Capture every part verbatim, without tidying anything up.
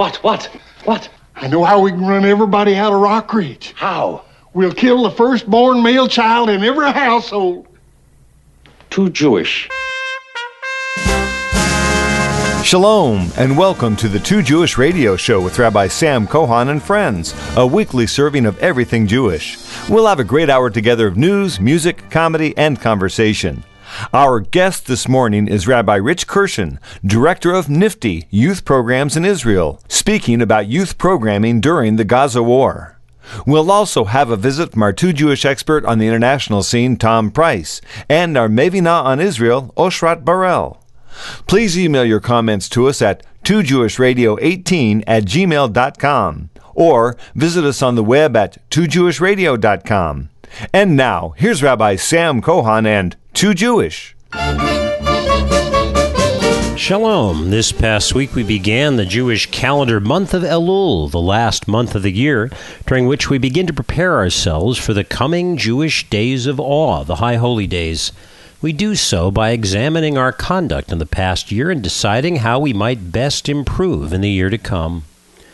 What, what, what? I know how we can run everybody out of Rock Ridge. How? We'll kill the firstborn male child in every household. Too Jewish. Shalom, and welcome to the Too Jewish Radio Show with Rabbi Sam Kohan and friends, a weekly serving of everything Jewish. We'll have a great hour together of news, music, comedy, and conversation. Our guest this morning is Rabbi Rich Kirshen, director of NIFTY, Youth Programs in Israel, speaking about youth programming during the Gaza War. We'll also have a visit from our Too Jewish expert on the international scene, Tom Price, and our Mevina on Israel, Oshrat Barel. Please email your comments to us at two jewish radio eighteen at gmail dot com or visit us on the web at two jewish radio dot com. And now, here's Rabbi Sam Kohan and Too Jewish. Shalom. This past week we began the Jewish calendar month of Elul, the last month of the year, during which we begin to prepare ourselves for the coming Jewish days of awe, the High Holy Days. We do so by examining our conduct in the past year and deciding how we might best improve in the year to come.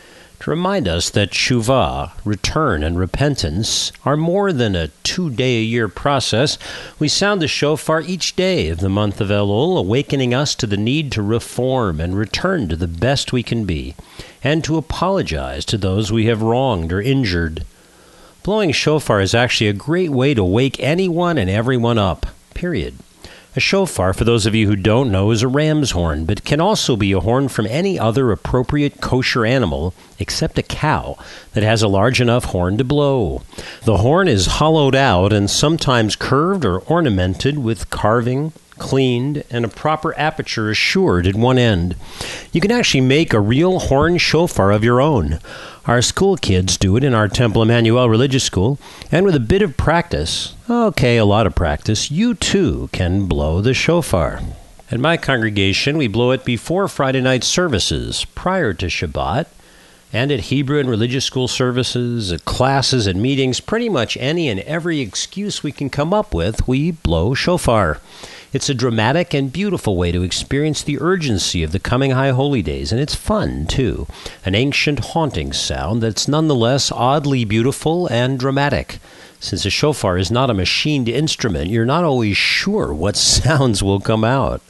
To remind us that Teshuvah, return, and repentance are more than a two-day-a-year process, we sound the shofar each day of the month of Elul, awakening us to the need to reform and return to the best we can be, and to apologize to those we have wronged or injured. Blowing shofar is actually a great way to wake anyone and everyone up. Period. A shofar, for those of you who don't know, is a ram's horn, but can also be a horn from any other appropriate kosher animal, except a cow, that has a large enough horn to blow. The horn is hollowed out and sometimes curved or ornamented with carving, cleaned, and a proper aperture assured at one end. You can actually make a real horn shofar of your own. Our school kids do it in our Temple Emmanuel Religious School, and with a bit of practice, okay, a lot of practice, you too can blow the shofar. At my congregation, we blow it before Friday night services, prior to Shabbat, and at Hebrew and religious school services, at classes and meetings, pretty much any and every excuse we can come up with, we blow shofar. It's a dramatic and beautiful way to experience the urgency of the coming High Holy Days, and it's fun, too. An ancient, haunting sound that's nonetheless oddly beautiful and dramatic. Since a shofar is not a machined instrument, you're not always sure what sounds will come out.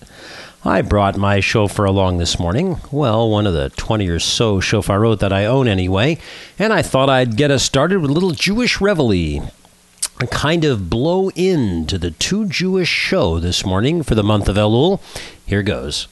I brought my shofar along this morning, well, one of the twenty or so shofarot that I own anyway, and I thought I'd get us started with a little Jewish reveille. A kind of blow in to the Too Jewish show this morning for the month of Elul. Here goes.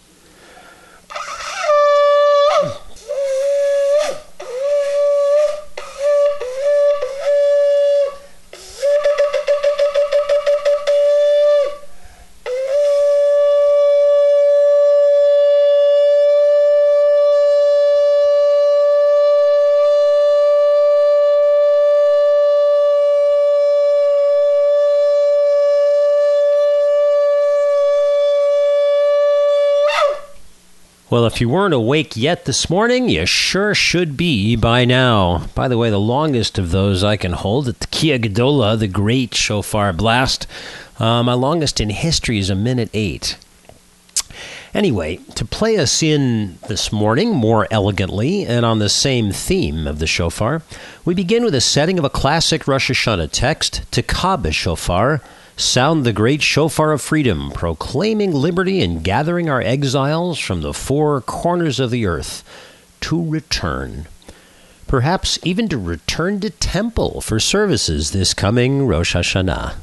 Well, if you weren't awake yet this morning, you sure should be by now. By the way, the longest of those I can hold, the Tekiah Gedolah, the great shofar blast, uh, my longest in history is a minute eight. Anyway, to play us in this morning more elegantly and on the same theme of the shofar, we begin with a setting of a classic Rosh Hashanah text, Tekah b'shofar, sound the great shofar of freedom, proclaiming liberty and gathering our exiles from the four corners of the earth to return. Perhaps even to return to temple for services this coming Rosh Hashanah.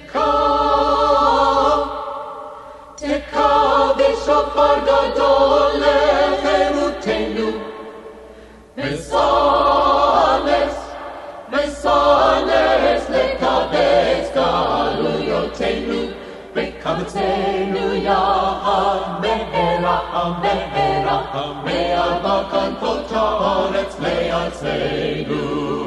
Tekah, Tekah b'shofar gadol lecherutenu, Mesales, Mesales lekabetz galuyotenu, Bekabetzenu yahad mehera, mehera, me'arba kantot haaretz me'atzenu.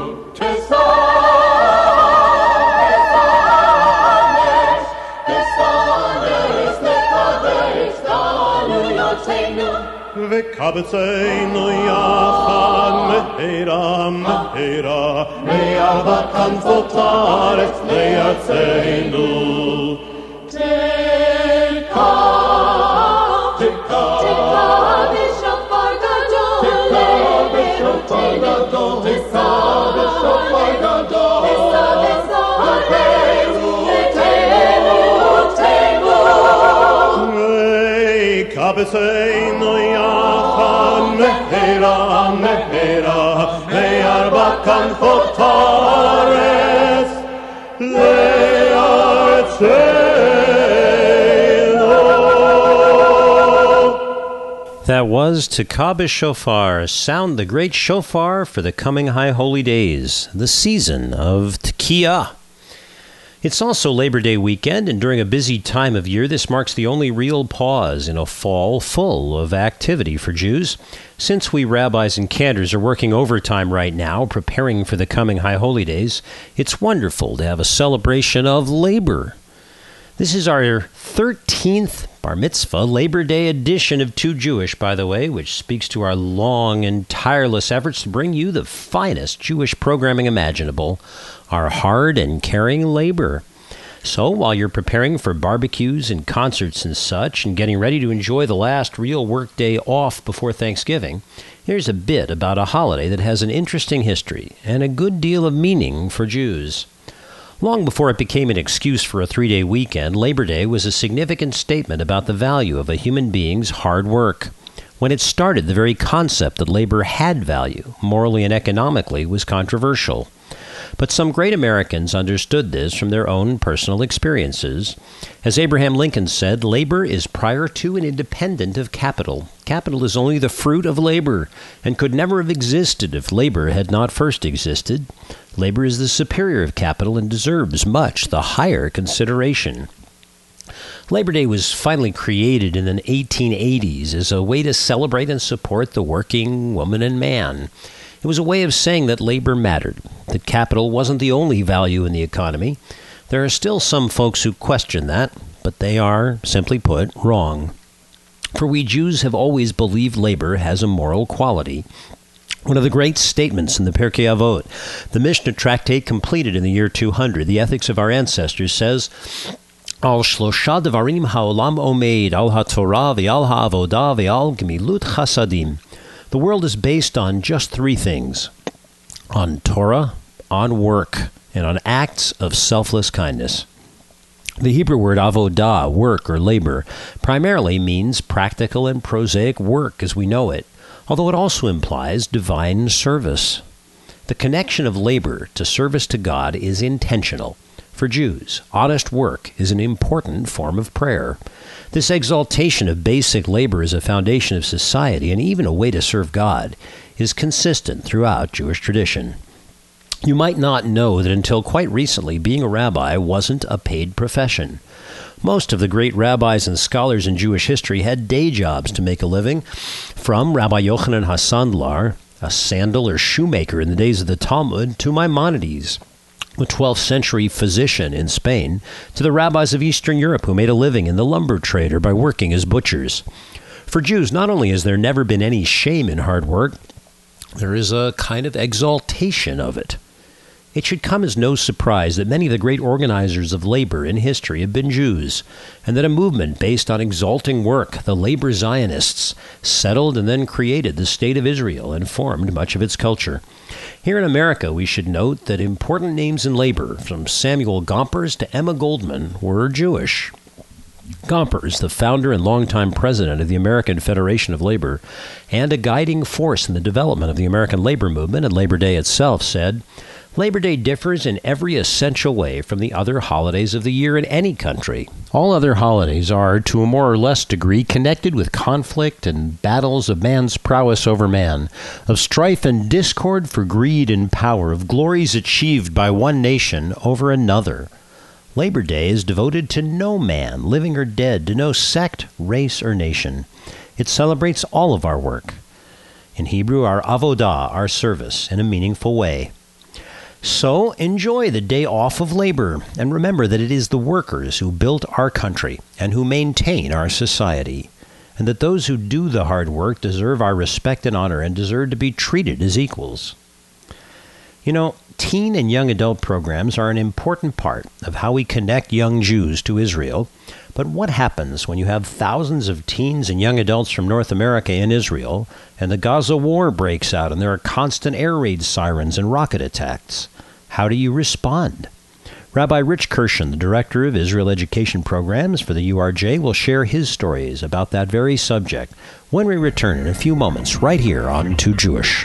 Mesales, Mesales lekabetz galuyotenu, Bekabetzenu yahad mehera, mehera, me'arba kantot haaretz me'atzenu. Tekah, Tekah b'shofar gadol וקבצנו יחד מהרה מהרה לארבע כנפות הארץ לארצנו. That was Tekabah Shofar, sound the great shofar for the coming high holy days, the season of Tekiah. It's also Labor Day weekend, and during a busy time of year, this marks the only real pause in a fall full of activity for Jews. Since we rabbis and cantors are working overtime right now, preparing for the coming high holy days, it's wonderful to have a celebration of labor. This is our thirteenth Bar Mitzvah Labor Day edition of Too Jewish, by the way, which speaks to our long and tireless efforts to bring you the finest Jewish programming imaginable, our hard and caring labor. So while you're preparing for barbecues and concerts and such, and getting ready to enjoy the last real work day off before Thanksgiving, here's a bit about a holiday that has an interesting history and a good deal of meaning for Jews. Long before it became an excuse for a three-day weekend, Labor Day was a significant statement about the value of a human being's hard work. When it started, the very concept that labor had value, morally and economically, was controversial. But some great Americans understood this from their own personal experiences. As Abraham Lincoln said, labor is prior to and independent of capital. Capital is only the fruit of labor, and could never have existed if labor had not first existed. Labor is the superior of capital and deserves much the higher consideration. Labor Day was finally created in the eighteen eighties as a way to celebrate and support the working woman and man. It was a way of saying that labor mattered, that capital wasn't the only value in the economy. There are still some folks who question that, but they are, simply put, wrong. For we Jews have always believed labor has a moral quality. One of the great statements in the Pirkei Avot, the Mishnah tractate completed in the year two hundred, the Ethics of Our Ancestors, says, Al shlosha devarim ha'olam omeid, al ha'torah ve'al ha'avodah ve'al gemilut chasadim. The world is based on just three things: on Torah, on work, and on acts of selfless kindness. The Hebrew word avodah, work or labor, primarily means practical and prosaic work as we know it, although it also implies divine service. The connection of labor to service to God is intentional. For Jews, honest work is an important form of prayer. This exaltation of basic labor as a foundation of society and even a way to serve God is consistent throughout Jewish tradition. You might not know that until quite recently, being a rabbi wasn't a paid profession. Most of the great rabbis and scholars in Jewish history had day jobs to make a living, from Rabbi Yochanan HaSandlar, a sandal or shoemaker in the days of the Talmud, to Maimonides, the twelfth century physician in Spain, to the rabbis of Eastern Europe who made a living in the lumber trade or by working as butchers. For Jews, not only has there never been any shame in hard work, there is a kind of exaltation of it. It should come as no surprise that many of the great organizers of labor in history have been Jews, and that a movement based on exalting work, the labor Zionists, settled and then created the State of Israel and formed much of its culture. Here in America, we should note that important names in labor, from Samuel Gompers to Emma Goldman, were Jewish. Gompers, the founder and longtime president of the American Federation of Labor, and a guiding force in the development of the American labor movement and Labor Day itself, said, Labor Day differs in every essential way from the other holidays of the year in any country. All other holidays are, to a more or less degree, connected with conflict and battles of man's prowess over man, of strife and discord for greed and power, of glories achieved by one nation over another. Labor Day is devoted to no man, living or dead, to no sect, race, or nation. It celebrates all of our work. In Hebrew, our avodah, our service, in a meaningful way. So enjoy the day off of labor, and remember that it is the workers who built our country and who maintain our society, and that those who do the hard work deserve our respect and honor and deserve to be treated as equals. You know, teen and young adult programs are an important part of how we connect young Jews to Israel. But what happens when you have thousands of teens and young adults from North America in Israel, and the Gaza war breaks out and there are constant air raid sirens and rocket attacks? How do you respond? Rabbi Rich Kirshen, the Director of Israel Education Programs for the U R J, will share his stories about that very subject when we return in a few moments right here on Too Jewish.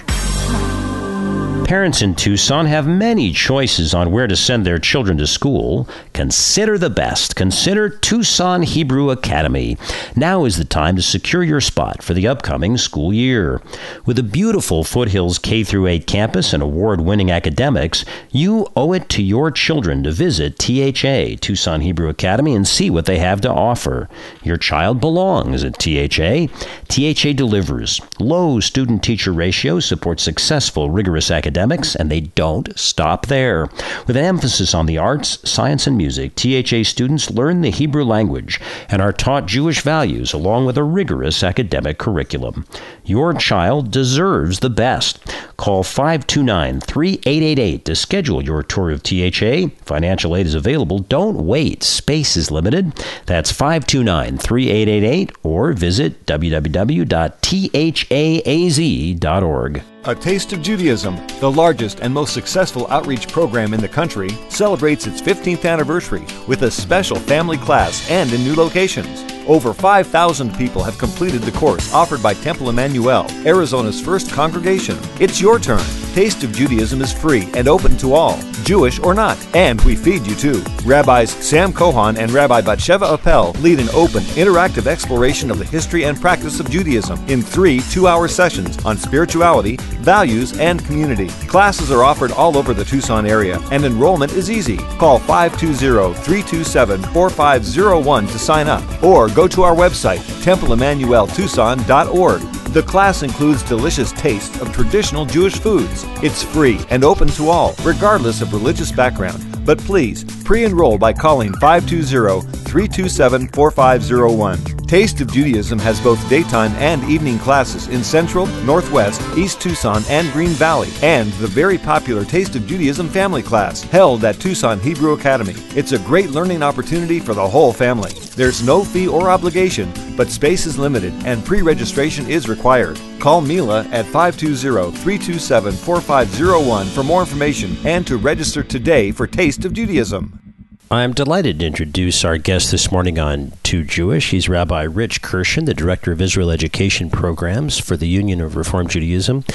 Parents in Tucson have many choices on where to send their children to school. Consider the best. Consider Tucson Hebrew Academy. Now is the time to secure your spot for the upcoming school year. With a beautiful Foothills K through eight campus and award-winning academics, you owe it to your children to visit T H A, Tucson Hebrew Academy, and see what they have to offer. Your child belongs at T H A. T H A delivers. Low student-teacher ratio supports successful, rigorous academics. Academics, and they don't stop there. With an emphasis on the arts, science, and music, T H A students learn the Hebrew language and are taught Jewish values along with a rigorous academic curriculum. Your child deserves the best. Call five two nine, three eight eight eight to schedule your tour of T H A. Financial aid is available. Don't wait. Space is limited. That's five two nine, three eight eight eight or visit w w w dot t h a a z dot org. A Taste of Judaism, the largest and most successful outreach program in the country, celebrates its fifteenth anniversary with a special family class and in new locations. Over five thousand people have completed the course offered by Temple Emmanuel, Arizona's first congregation. It's your turn. Taste of Judaism is free and open to all, Jewish or not, and we feed you too. Rabbis Sam Kohan and Rabbi Batsheva Appel lead an open, interactive exploration of the history and practice of Judaism in three two-hour sessions on spirituality, values, and community. Classes are offered all over the Tucson area, and enrollment is easy. Call five two zero, three two seven, four five zero one to sign up, or go to our website, temple emmanuel tucson dot org. The class includes delicious tastes of traditional Jewish foods. It's free and open to all, regardless of religious background. But please, pre-enroll by calling five two zero, three two seven, four five zero one. Taste of Judaism has both daytime and evening classes in Central, Northwest, East Tucson, and Green Valley, and the very popular Taste of Judaism family class held at Tucson Hebrew Academy. It's a great learning opportunity for the whole family. There's no fee or obligation, but space is limited and pre-registration is required. Call Mila at five two zero, three two seven, four five zero one for more information and to register today for Taste of Judaism. I'm delighted to introduce our guest this morning on Too Jewish. He's Rabbi Rich Kirshen, the Director of Israel Education Programs for the Union of Reform Judaism.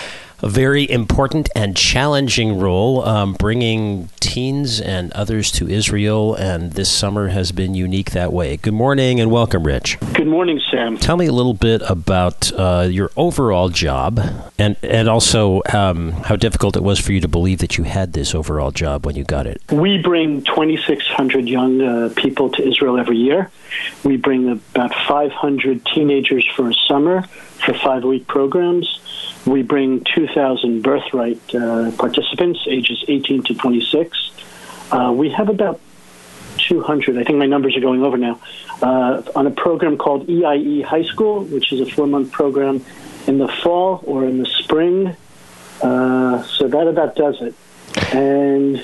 A very important and challenging role, um, bringing teens and others to Israel, and this summer has been unique that way. Good morning and welcome, Rich. Good morning, Sam. Tell me a little bit about uh, your overall job, and, and also um, how difficult it was for you to believe that you had this overall job when you got it. We bring twenty-six hundred young uh, people to Israel every year. We bring about five hundred teenagers for a summer for five-week programs. We bring two thousand birthright uh, participants, ages eighteen to twenty-six. Uh, we have about two hundred, I think my numbers are going over now, uh, on a program called E I E High School, which is a four-month program in the fall or in the spring. Uh, so that about does it. And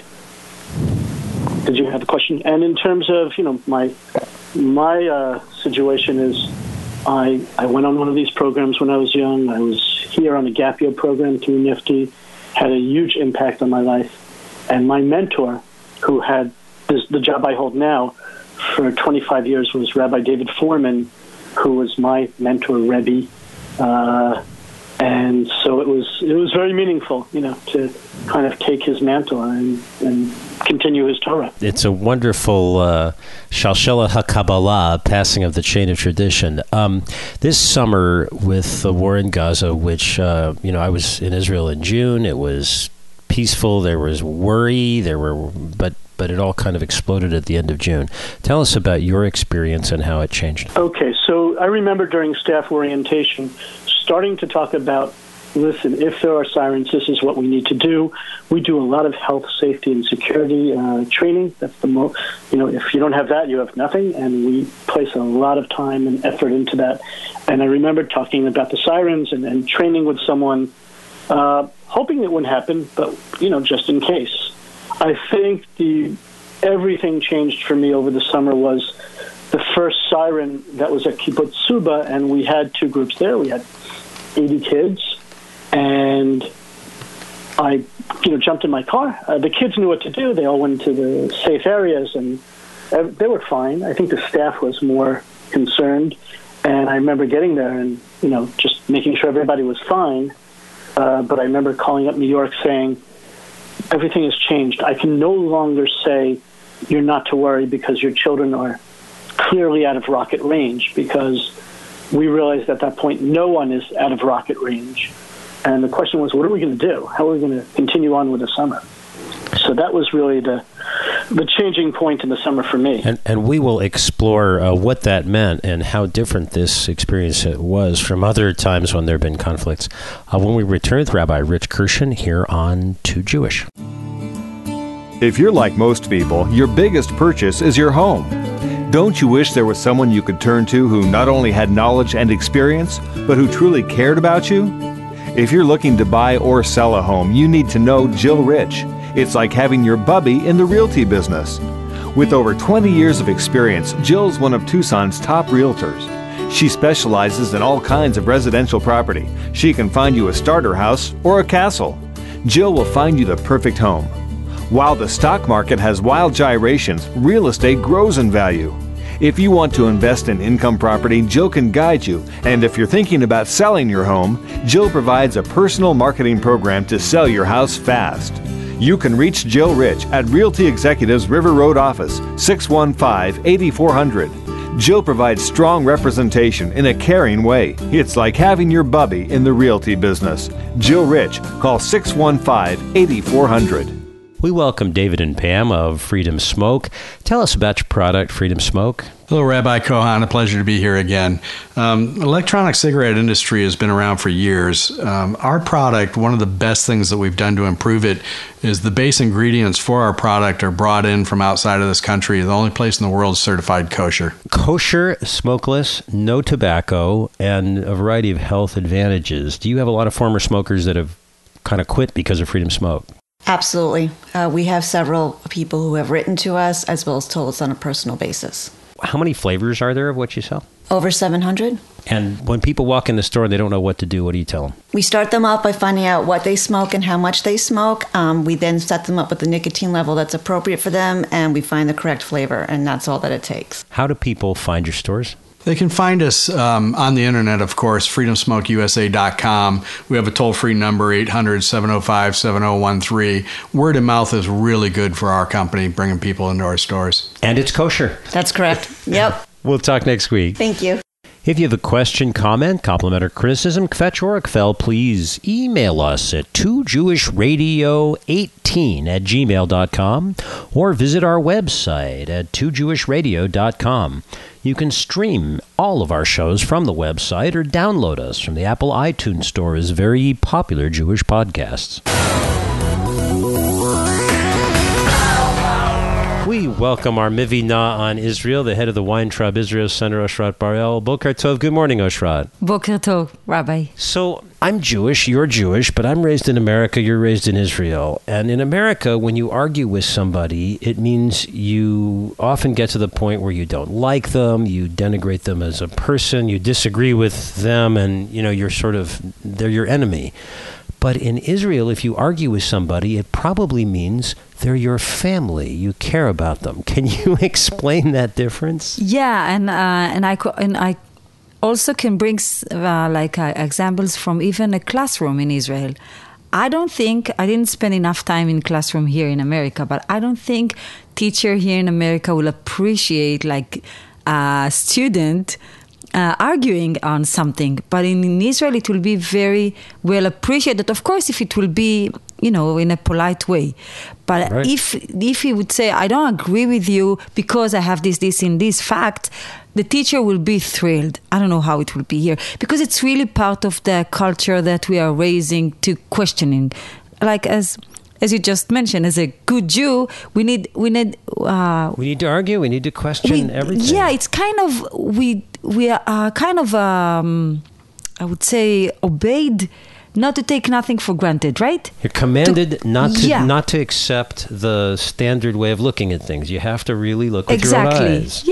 did you have a question? And in terms of, you know, my my uh, situation is I, I went on one of these programs when I was young. I was here on a gap year program through NIFTY, had a huge impact on my life. And my mentor, who had this, the job I hold now for twenty-five years, was Rabbi David Foreman, who was my mentor, Rebbe. Uh, and so it was it was very meaningful, you know, to kind of take his mantle and, and continue his Torah. It's a wonderful uh, Shalshela HaKabbalah, passing of the chain of tradition. Um, this summer with the war in Gaza, which, uh, you know, I was in Israel in June, it was peaceful, there was worry, there were, but but it all kind of exploded at the end of June. Tell us about your experience and how it changed. Okay, so I remember during staff orientation starting to talk about, listen, if there are sirens, this is what we need to do. We do a lot of health, safety, and security uh, training. That's the most, you know, if you don't have that, you have nothing. And we place a lot of time and effort into that. And I remember talking about the sirens and, and training with someone, uh, hoping it wouldn't happen, but, you know, just in case. I think the everything changed for me over the summer was the first siren that was at Kibbutz Suba, and we had two groups there. We had eighty kids, and I, you know, jumped in my car. Uh, the kids knew what to do. They all went to the safe areas, and uh, they were fine. I think the staff was more concerned. And I remember getting there and, you know, just making sure everybody was fine. Uh, but I remember calling up New York saying, everything has changed. I can no longer say you're not to worry because your children are clearly out of rocket range, because we realized at that point no one is out of rocket range. And the question was, what are we going to do? How are we going to continue on with the summer? So that was really the the changing point in the summer for me. And, and we will explore uh, what that meant and how different this experience was from other times when there have been conflicts uh, when we return with Rabbi Rich Kirshen here on Too Jewish. If you're like most people, your biggest purchase is your home. Don't you wish there was someone you could turn to who not only had knowledge and experience, but who truly cared about you? If you're looking to buy or sell a home, you need to know Jill Rich. It's like having your bubby in the realty business. With over twenty years of experience, Jill's one of Tucson's top realtors. She specializes in all kinds of residential property. She can find you a starter house or a castle. Jill will find you the perfect home. While the stock market has wild gyrations, real estate grows in value. If you want to invest in income property, Jill can guide you. And if you're thinking about selling your home, Jill provides a personal marketing program to sell your house fast. You can reach Jill Rich at Realty Executives River Road office, six one five, eight four zero zero. Jill provides strong representation in a caring way. It's like having your bubby in the realty business. Jill Rich, call six one five, eight four zero zero. We welcome David and Pam of Freedom Smoke. Tell us about your product, Freedom Smoke. Hello, Rabbi Kohan. A pleasure to be here again. Um, electronic cigarette industry has been around for years. Um, our product, one of the best things that we've done to improve it is the base ingredients for our product are brought in from outside of this country. The only place in the world is certified kosher. Kosher, smokeless, no tobacco, and a variety of health advantages. Do you have a lot of former smokers that have kind of quit because of Freedom Smoke? Absolutely. Uh, we have several people who have written to us as well as told us on a personal basis. How many flavors are there of what you sell? Over seven hundred. And when people walk in the store and they don't know what to do, what do you tell them? We start them off by finding out what they smoke and how much they smoke. Um, we then set them up with the nicotine level that's appropriate for them, and we find the correct flavor, and that's all that it takes. How do people find your stores? They can find us um, on the internet, of course, freedom smoke U S A dot com. We have a toll-free number, eight hundred, seven oh five, seven oh one three. Word of mouth is really good for our company, bringing people into our stores. And it's kosher. That's correct. Yep. We'll talk next week. Thank you. If you have a question, comment, compliment, or criticism, kvetch or kvel, please email us at two jewish radio eighteen at gmail dot com or visit our website at two jewish radio dot com. You can stream all of our shows from the website or download us from the Apple iTunes Store's very popular Jewish podcasts. We welcome our Mivina on Israel, the head of the Weintraub Israel Center, Oshrat Barel. Boker Tov. Good morning, Oshrat. Boker Tov, Rabbi. So I'm Jewish, you're Jewish, but I'm raised in America, you're raised in Israel. And in America, when you argue with somebody, it means you often get to the point where you don't like them, you denigrate them as a person, you disagree with them, and you know you're sort of, they're your enemy. But in Israel, if you argue with somebody, it probably means they're your family. You care about them. Can you explain that difference? Yeah, and uh, and I co- and I also can bring uh, like uh, examples from even a classroom in Israel. I don't think I didn't spend enough time in classroom here in America, but I don't think teacher here in America will appreciate like a student Uh, arguing on something, but in, in Israel it will be very well appreciated. Of course, if it will be, you know, in a polite way. But right. if if he would say, "I don't agree with you because I have this, this, and this fact," the teacher will be thrilled. I don't know how it will be here because it's really part of the culture that we are raising to questioning, like as. As you just mentioned, as a good Jew, we need we need uh, we need to argue. We need to question we, everything. Yeah, it's kind of we we are kind of um, I would say obeyed not to take nothing for granted, right? You're commanded to, not to yeah. not to accept the standard way of looking at things. You have to really look with exactly. your own eyes. Yeah.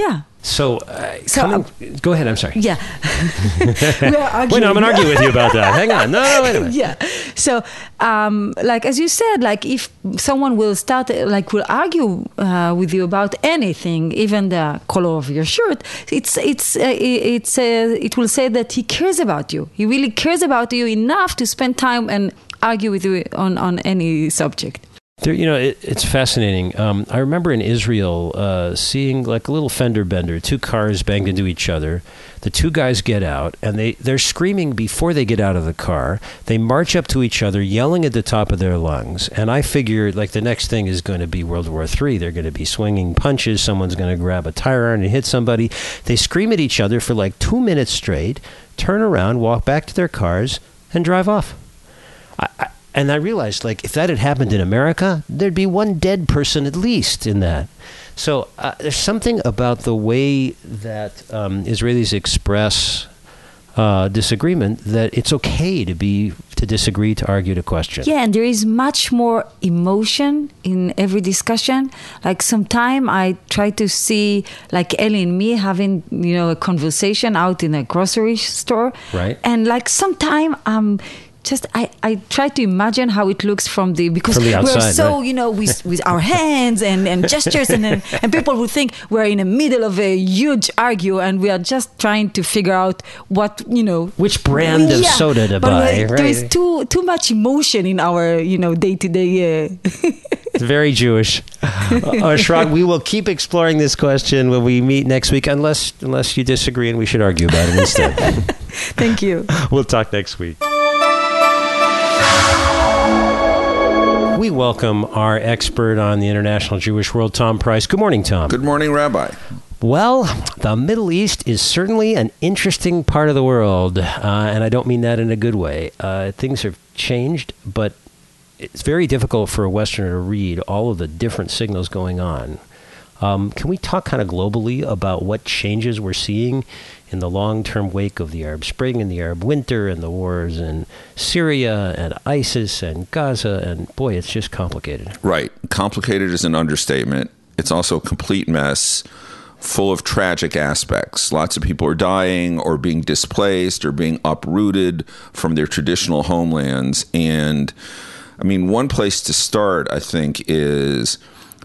So, uh, So, coming, go ahead. I'm sorry. Yeah. We are arguing. Wait, no, I'm going to argue with you about that. Hang on. No, no, wait a minute. Yeah. So, um, like as you said, like if someone will start, like will argue uh, with you about anything, even the color of your shirt, it's it's uh, it's uh, it will say that he cares about you. He really cares about you enough to spend time and argue with you on on any subject. There, you know, it, it's fascinating. Um, I remember in Israel uh, seeing like a little fender bender, two cars banged into each other. The two guys get out, and they, they're screaming before they get out of the car. They march up to each other, yelling at the top of their lungs. And I figured, like, the next thing is going to be World War Three. They're going to be swinging punches. Someone's going to grab a tire iron and hit somebody. They scream at each other for like two minutes straight, turn around, walk back to their cars, and drive off. I, I, And I realized, like, if that had happened in America, there'd be one dead person at least in that. So uh, there's something about the way that um, Israelis express uh, disagreement that it's okay to be to disagree, to argue, to question. Yeah, and there is much more emotion in every discussion. Like sometime I try to see, like Ellie and me having, you know, a conversation out in a grocery store. Right. And like sometime um. Just I, I try to imagine how it looks from the because from the outside, we're so right? you know with with our hands and, and gestures and and people would think we're in the middle of a huge argue and we are just trying to figure out what you know which brand of yeah, soda to but buy. There right? is too too much emotion in our you know day to day. It's very Jewish. Uh, Shrag, we will keep exploring this question when we meet next week, unless unless you disagree and we should argue about it instead. Thank you. We'll talk next week. We welcome our expert on the international Jewish world, Tom Price. Good morning, Tom. Good morning, Rabbi. Well, the Middle East is certainly an interesting part of the world, uh, and I don't mean that in a good way. Uh, things have changed, but it's very difficult for a Westerner to read all of the different signals going on. Um, can we talk kind of globally about what changes we're seeing in the long-term wake of the Arab Spring and the Arab Winter and the wars in Syria and ISIS and Gaza? And boy, it's just complicated. Right. Complicated is an understatement. It's also a complete mess, full of tragic aspects. Lots of people are dying or being displaced or being uprooted from their traditional homelands. And, I mean, one place to start, I think, is...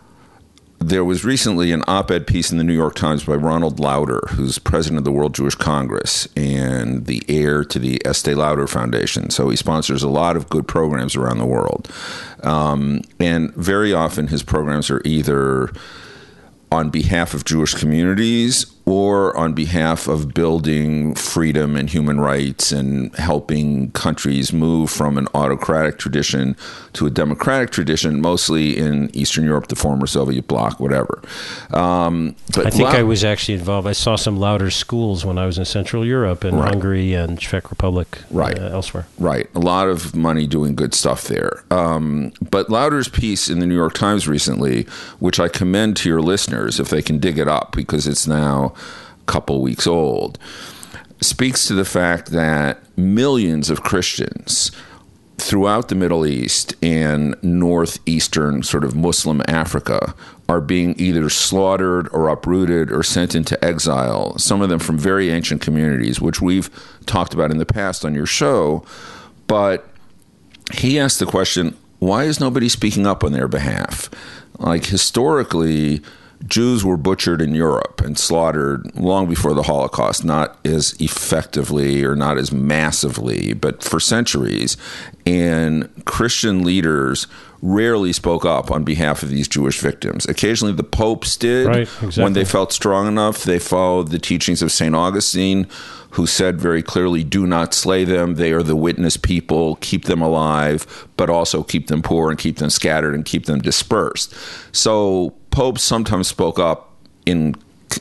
There was recently an op-ed piece in the New York Times by Ronald Lauder, who's president of the World Jewish Congress and the heir to the Estee Lauder Foundation. So he sponsors a lot of good programs around the world. Um, and very often his programs are either on behalf of Jewish communities or on behalf of building freedom and human rights and helping countries move from an autocratic tradition to a democratic tradition, mostly in Eastern Europe, the former Soviet bloc, whatever. Um, but I think Lau- I was actually involved. I saw some Lauder schools when I was in Central Europe and Right. Hungary and Czech Republic, Right. uh, elsewhere. Right. A lot of money doing good stuff there. Um, but Lauder's piece in the New York Times recently, which I commend to your listeners if they can dig it up because it's now a couple weeks old, speaks to the fact that millions of Christians throughout the Middle East and northeastern sort of Muslim Africa are being either slaughtered or uprooted or sent into exile, some of them from very ancient communities, which we've talked about in the past on your show. But he asked the question, why is nobody speaking up on their behalf? Like, historically, Jews were butchered in Europe and slaughtered long before the Holocaust, not as effectively or not as massively, but for centuries. And Christian leaders rarely spoke up on behalf of these Jewish victims. Occasionally the popes did. Right, exactly. When they felt strong enough, they followed the teachings of Saint Augustine, who said very clearly, do not slay them. They are the witness people. Keep them alive, but also keep them poor and keep them scattered and keep them dispersed. So popes sometimes spoke up in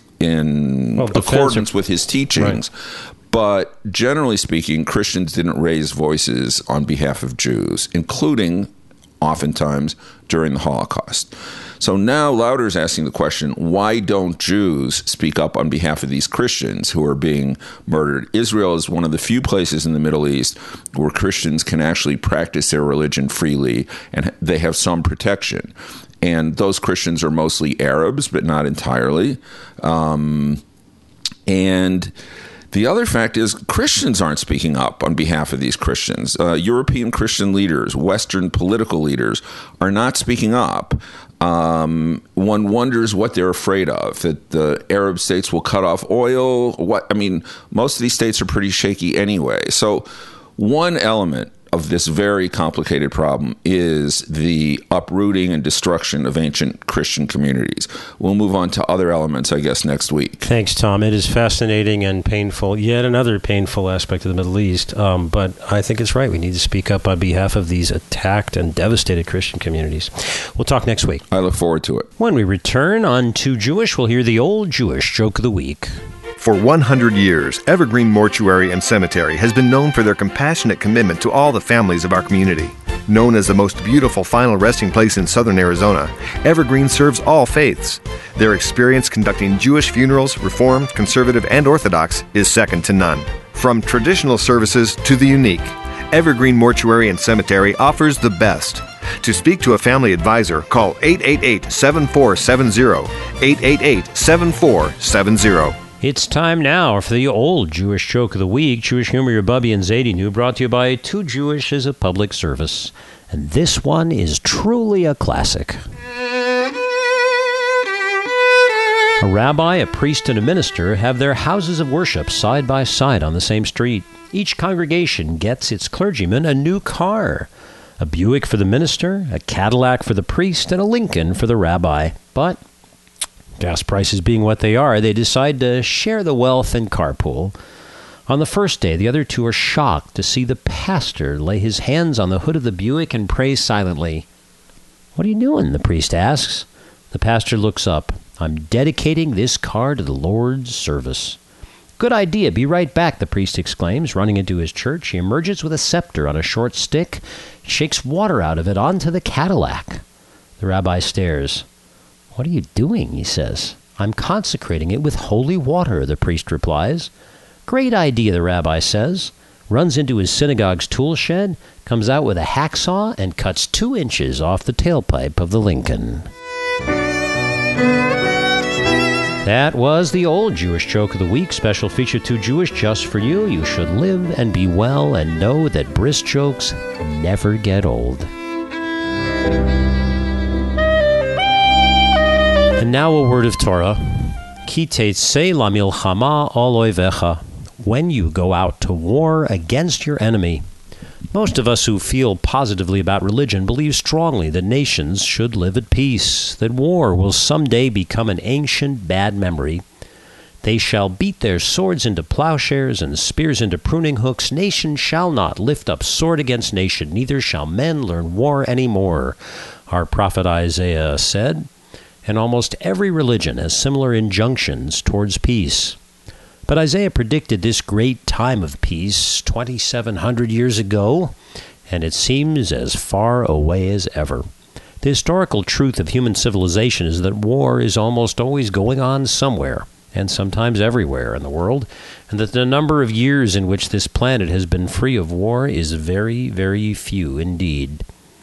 in well, accordance with his teachings. Right. But generally speaking, Christians didn't raise voices on behalf of Jews, including oftentimes during the Holocaust. So now Lauder's asking the question, why don't Jews speak up on behalf of these Christians who are being murdered? Israel is one of the few places in the Middle East where Christians can actually practice their religion freely, and they have some protection. And those Christians are mostly Arabs, but not entirely. Um, And the other fact is Christians aren't speaking up on behalf of these Christians. Uh, European Christian leaders, Western political leaders are not speaking up. Um, one wonders what they're afraid of, that the Arab states will cut off oil. What I mean, most of these states are pretty shaky anyway. So one element of this very complicated problem is the uprooting and destruction of ancient Christian communities. We'll move on to other elements, I guess, next week. Thanks, Tom. It is fascinating and painful, yet another painful aspect of the Middle East. Um, but I think it's right. We need to speak up on behalf of these attacked and devastated Christian communities. We'll talk next week. I look forward to it. When we return on Too Jewish, we'll hear the old Jewish joke of the week. For one hundred years, Evergreen Mortuary and Cemetery has been known for their compassionate commitment to all the families of our community. Known as the most beautiful final resting place in southern Arizona, Evergreen serves all faiths. Their experience conducting Jewish funerals, Reformed, Conservative, and Orthodox, is second to none. From traditional services to the unique, Evergreen Mortuary and Cemetery offers the best. To speak to a family advisor, call eight eight eight, seven four seven zero, eight eight eight, seven four seven zero. It's time now for the old Jewish joke of the week. Jewish humor, your Bubby and Zadie New, brought to you by Too Jewish as a public service. And this one is truly a classic. A rabbi, a priest, and a minister have their houses of worship side by side on the same street. Each congregation gets its clergyman a new car. A Buick for the minister, a Cadillac for the priest, and a Lincoln for the rabbi. But gas prices being what they are, they decide to share the wealth and carpool. On the first day, the other two are shocked to see the pastor lay his hands on the hood of the Buick and pray silently. "What are you doing?" the priest asks. The pastor looks up. "I'm dedicating this car to the Lord's service." "Good idea. Be right back," the priest exclaims, running into his church. He emerges with a scepter on a short stick, shakes water out of it onto the Cadillac. The rabbi stares. "What are you doing?" he says. "I'm consecrating it with holy water," the priest replies. "Great idea," the rabbi says, runs into his synagogue's tool shed, comes out with a hacksaw, and cuts two inches off the tailpipe of the Lincoln. That was the old Jewish joke of the week. Special feature Too Jewish just for you. You should live and be well and know that bris jokes never get old. And now a word of Torah. Ki tetzei lamilchama al oivecha. When you go out to war against your enemy. Most of us who feel positively about religion believe strongly that nations should live at peace, that war will someday become an ancient bad memory. They shall beat their swords into plowshares and spears into pruning hooks. Nation shall not lift up sword against nation, neither shall men learn war any more, our prophet Isaiah said. And almost every religion has similar injunctions towards peace. But Isaiah predicted this great time of peace twenty-seven hundred years ago, and it seems as far away as ever. The historical truth of human civilization is that war is almost always going on somewhere, and sometimes everywhere in the world, and that the number of years in which this planet has been free of war is very, very few indeed.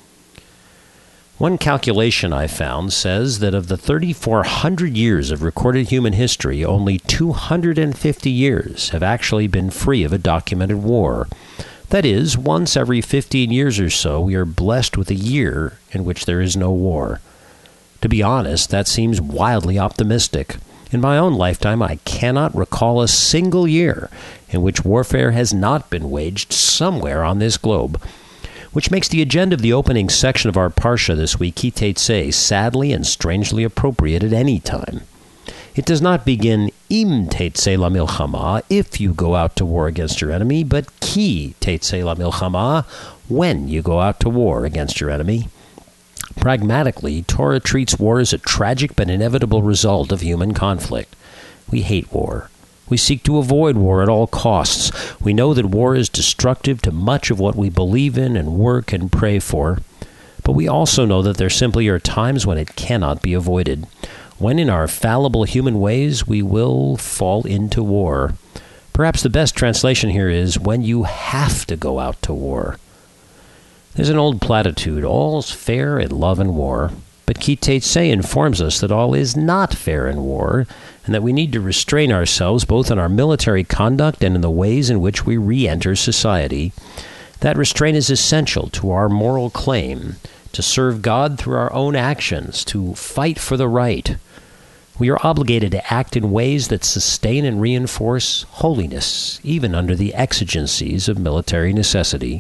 One calculation I found says that of the thirty-four hundred years of recorded human history, only two hundred fifty years have actually been free of a documented war. That is, once every fifteen years or so, we are blessed with a year in which there is no war. To be honest, that seems wildly optimistic. In my own lifetime, I cannot recall a single year in which warfare has not been waged somewhere on this globe. Which makes the agenda of the opening section of our Parsha this week, Ki Tetzei, sadly and strangely appropriate at any time. It does not begin, Im Tetzei la milchama, if you go out to war against your enemy, but Ki Tetzei la milchama, when you go out to war against your enemy. Pragmatically, Torah treats war as a tragic but inevitable result of human conflict. We hate war. We seek to avoid war at all costs. We know that war is destructive to much of what we believe in and work and pray for. But we also know that there simply are times when it cannot be avoided, when in our fallible human ways we will fall into war. Perhaps the best translation here is, when you have to go out to war. There's an old platitude, all's fair in love and war. But Kitetse informs us that all is not fair in war, and that we need to restrain ourselves both in our military conduct and in the ways in which we re-enter society. That restraint is essential to our moral claim to serve God through our own actions, to fight for the right. We are obligated to act in ways that sustain and reinforce holiness, even under the exigencies of military necessity.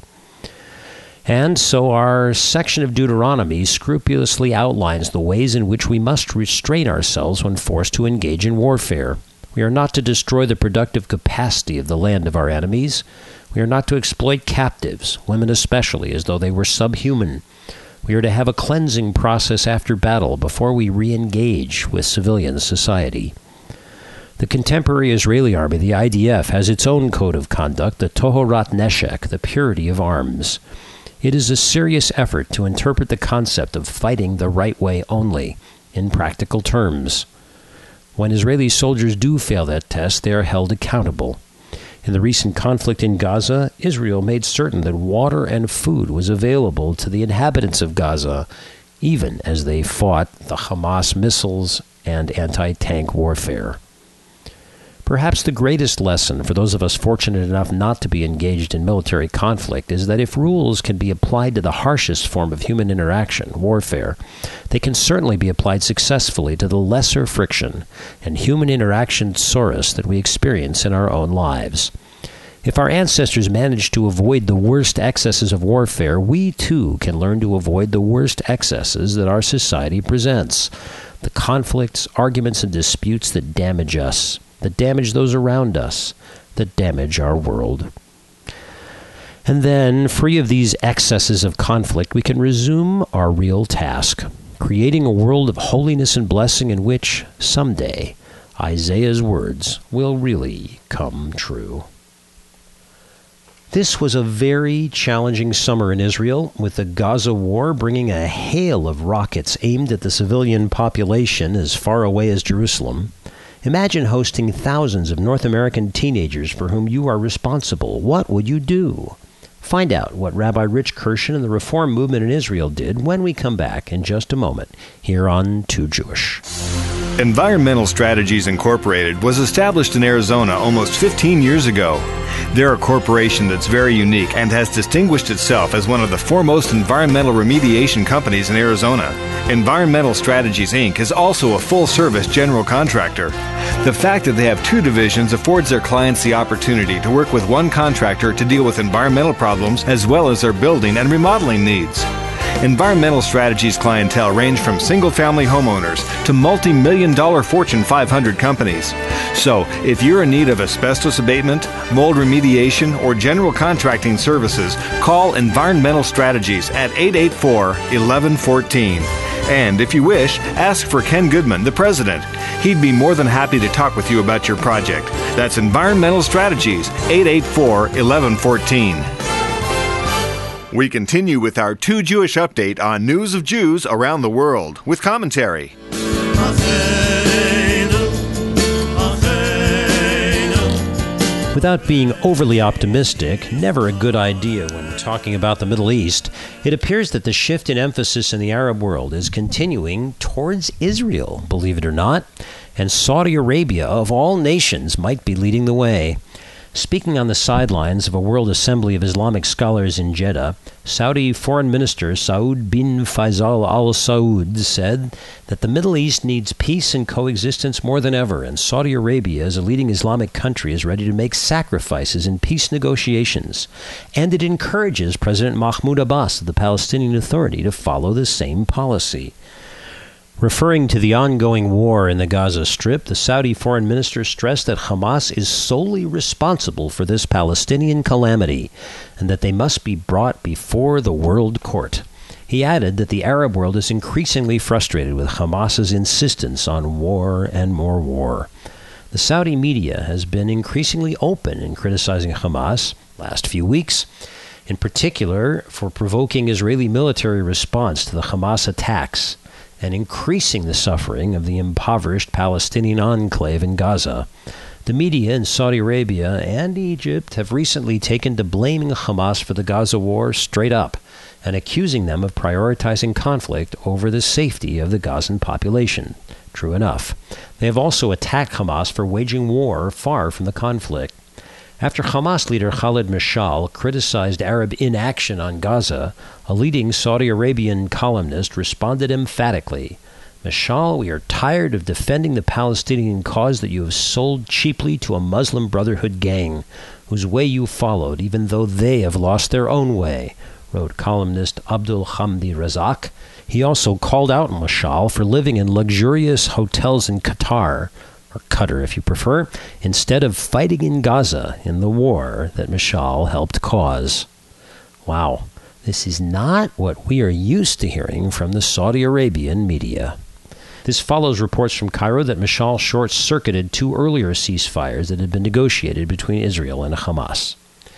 And so our section of Deuteronomy scrupulously outlines the ways in which we must restrain ourselves when forced to engage in warfare. We are not to destroy the productive capacity of the land of our enemies. We are not to exploit captives, women especially, as though they were subhuman. We are to have a cleansing process after battle before we re-engage with civilian society. The contemporary Israeli army, the I D F, has its own code of conduct, the Tohorat Neshek, the purity of arms. It is a serious effort to interpret the concept of fighting the right way only, in practical terms. When Israeli soldiers do fail that test, they are held accountable. In the recent conflict in Gaza, Israel made certain that water and food was available to the inhabitants of Gaza, even as they fought the Hamas missiles and anti-tank warfare. Perhaps the greatest lesson for those of us fortunate enough not to be engaged in military conflict is that if rules can be applied to the harshest form of human interaction, warfare, they can certainly be applied successfully to the lesser friction and human interaction solace that we experience in our own lives. If our ancestors managed to avoid the worst excesses of warfare, we too can learn to avoid the worst excesses that our society presents. The conflicts, arguments, and disputes that damage us, that damage those around us, that damage our world. And then, free of these excesses of conflict, we can resume our real task, creating a world of holiness and blessing in which, someday, Isaiah's words will really come true. This was a very challenging summer in Israel, with the Gaza war bringing a hail of rockets aimed at the civilian population as far away as Jerusalem. Imagine hosting thousands of North American teenagers for whom you are responsible. What would you do? Find out what Rabbi Rich Kirshen and the Reform movement in Israel did when we come back in just a moment here on Too Jewish. Environmental Strategies Incorporated was established in Arizona almost fifteen years ago. They're a corporation that's very unique and has distinguished itself as one of the foremost environmental remediation companies in Arizona. Environmental Strategies, Incorporated is also a full-service general contractor. The fact that they have two divisions affords their clients the opportunity to work with one contractor to deal with environmental problems as well as their building and remodeling needs. Environmental Strategies clientele range from single-family homeowners to multi-million dollar Fortune five hundred companies. So, if you're in need of asbestos abatement, mold remediation, or general contracting services, call Environmental Strategies at eight eight four, one one one four. And if you wish, ask for Ken Goodman, the president. He'd be more than happy to talk with you about your project. That's Environmental Strategies, eight eight four, one one one four. We continue with our Too Jewish update on news of Jews around the world with commentary. Without being overly optimistic, never a good idea when talking about the Middle East, it appears that the shift in emphasis in the Arab world is continuing towards Israel, believe it or not, and Saudi Arabia, of all nations, might be leading the way. Speaking on the sidelines of a World Assembly of Islamic Scholars in Jeddah, Saudi Foreign Minister Saud bin Faisal Al Saud said that the Middle East needs peace and coexistence more than ever, and Saudi Arabia, as a leading Islamic country, is ready to make sacrifices in peace negotiations. And it encourages President Mahmoud Abbas of the Palestinian Authority to follow the same policy. Referring to the ongoing war in the Gaza Strip, the Saudi foreign minister stressed that Hamas is solely responsible for this Palestinian calamity and that they must be brought before the world court. He added that the Arab world is increasingly frustrated with Hamas's insistence on war and more war. The Saudi media has been increasingly open in criticizing Hamas last few weeks, in particular for provoking Israeli military response to the Hamas attacks and increasing the suffering of the impoverished Palestinian enclave in Gaza. The media in Saudi Arabia and Egypt have recently taken to blaming Hamas for the Gaza war straight up and accusing them of prioritizing conflict over the safety of the Gazan population. True enough. They have also attacked Hamas for waging war far from the conflict. After Hamas leader Khalid Mashal criticized Arab inaction on Gaza, a leading Saudi Arabian columnist responded emphatically, "Mashal, we are tired of defending the Palestinian cause that you have sold cheaply to a Muslim Brotherhood gang, whose way you followed, even though they have lost their own way," wrote columnist Abdul Hamdi Razak. He also called out Mashal for living in luxurious hotels in Qatar, or Qatar if you prefer, instead of fighting in Gaza in the war that Mashal helped cause. Wow, this is not what we are used to hearing from the Saudi Arabian media. This follows reports from Cairo that Mashal short-circuited two earlier ceasefires that had been negotiated between Israel and Hamas.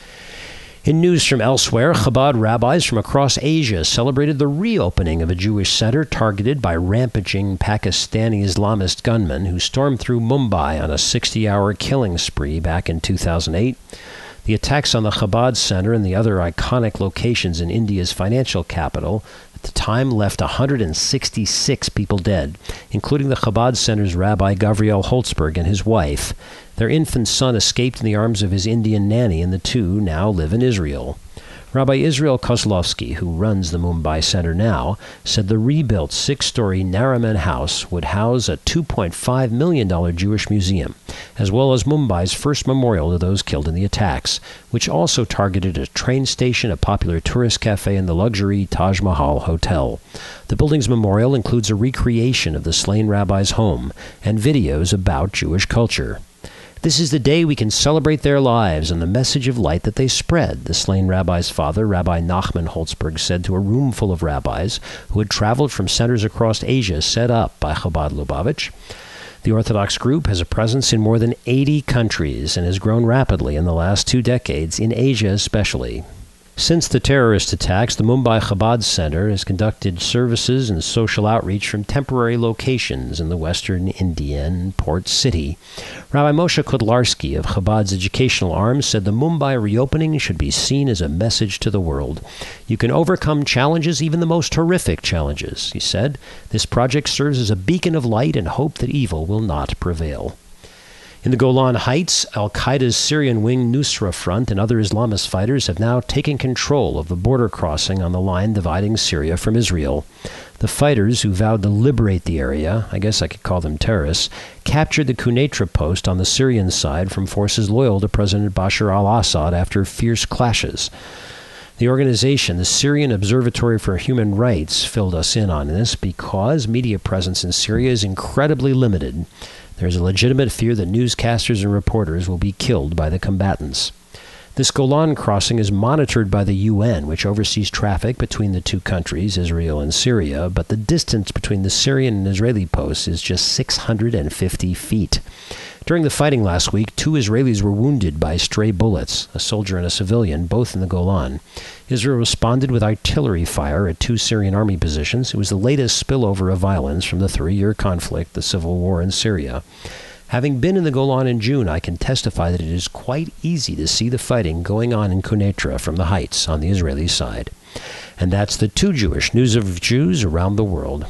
In news from elsewhere, Chabad rabbis from across Asia celebrated the reopening of a Jewish center targeted by rampaging Pakistani Islamist gunmen who stormed through Mumbai on a sixty-hour killing spree back in two thousand eight. The attacks on the Chabad Center and the other iconic locations in India's financial capital at the time left one hundred sixty-six people dead, including the Chabad Center's Rabbi Gavriel Holtzberg and his wife. Their infant son escaped in the arms of his Indian nanny, and the two now live in Israel. Rabbi Israel Kozlovsky, who runs the Mumbai Center now, said the rebuilt six-story Nariman house would house a two point five million dollars Jewish museum, as well as Mumbai's first memorial to those killed in the attacks, which also targeted a train station, a popular tourist cafe, and the luxury Taj Mahal Hotel. The building's memorial includes a recreation of the slain rabbi's home and videos about Jewish culture. "This is the day we can celebrate their lives and the message of light that they spread," the slain rabbi's father, Rabbi Nachman Holtzberg, said to a room full of rabbis who had traveled from centers across Asia set up by Chabad Lubavitch. The Orthodox group has a presence in more than eighty countries and has grown rapidly in the last two decades, in Asia especially. Since the terrorist attacks, the Mumbai Chabad Center has conducted services and social outreach from temporary locations in the western Indian port city. Rabbi Moshe Kudlarsky of Chabad's educational arm said the Mumbai reopening should be seen as a message to the world. "You can overcome challenges, even the most horrific challenges," he said. "This project serves as a beacon of light and hope that evil will not prevail." In the Golan Heights, al-Qaeda's Syrian wing Nusra Front and other Islamist fighters have now taken control of the border crossing on the line dividing Syria from Israel. The fighters, who vowed to liberate the area, I guess I could call them terrorists, captured the Quneitra post on the Syrian side from forces loyal to President Bashar al-Assad after fierce clashes. The organization, the Syrian Observatory for Human Rights, filled us in on this because media presence in Syria is incredibly limited. There is a legitimate fear that newscasters and reporters will be killed by the combatants. This Golan crossing is monitored by the U N, which oversees traffic between the two countries, Israel and Syria, but the distance between the Syrian and Israeli posts is just six hundred fifty feet. During the fighting last week, two Israelis were wounded by stray bullets, a soldier and a civilian, both in the Golan. Israel responded with artillery fire at two Syrian army positions. It was the latest spillover of violence from the three-year conflict, the civil war in Syria. Having been in the Golan in June, I can testify that it is quite easy to see the fighting going on in Quneitra from the heights on the Israeli side. And that's the Too Jewish News of Jews around the world.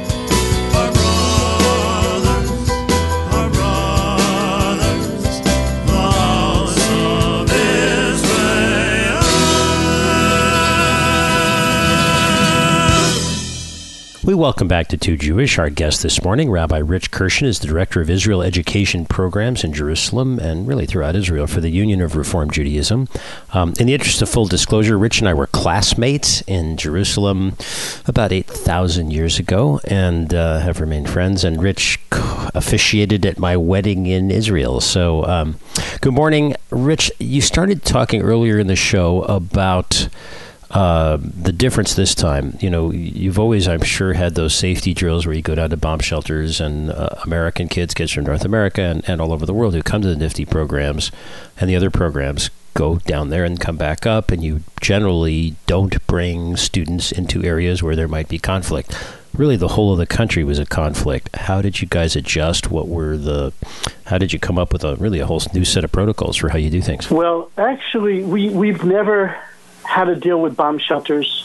We welcome back to Too Jewish. Our guest this morning, Rabbi Rich Kirshen, is the Director of Israel Education Programs in Jerusalem and really throughout Israel for the Union of Reform Judaism. Um, in the interest of full disclosure, Rich and I were classmates in Jerusalem about eight thousand years ago and uh, have remained friends. And Rich officiated at my wedding in Israel. So um, good morning, Rich. You started talking earlier in the show about Uh, the difference this time. You know, you've always, I'm sure, had those safety drills where you go down to bomb shelters and uh, American kids, kids from North America and, and all over the world who come to the NIFTY programs and the other programs go down there and come back up, and you generally don't bring students into areas where there might be conflict. Really, the whole of the country was a conflict. How did you guys adjust? What were the, how did you come up with a really a whole new set of protocols for how you do things? Well, actually, we, we've never had to deal with bomb shelters